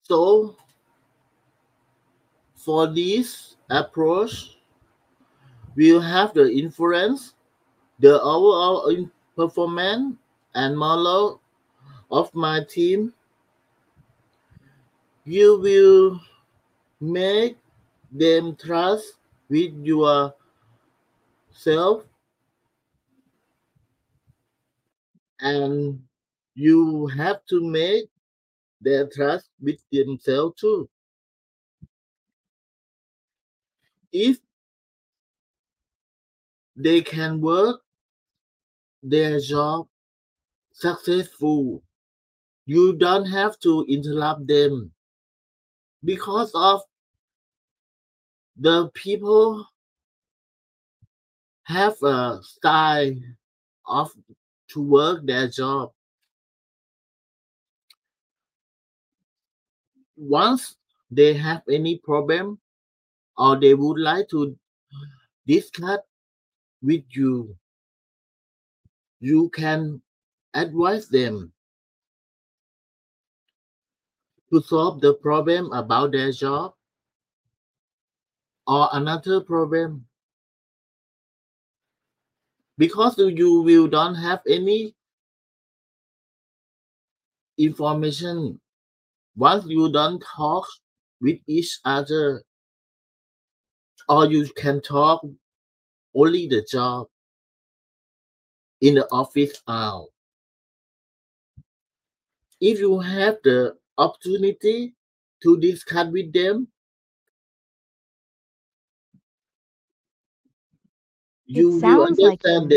So for this approach, we'll have the influence, the overall performance and morale of my team. You will make them trust with yourself, and you have to make their trust with themselves too. If they can work their job successful, you don't have to interrupt them because of the people have a style of to work their job. Once they have any problem or they would like to discuss with you, you can advise them to solve the problem about their job or another problem, because you will don't have any information once you don't talk with each other, or you can talk only the job in the office hour. If you have the opportunity to discuss with them, It you will sounds like understand you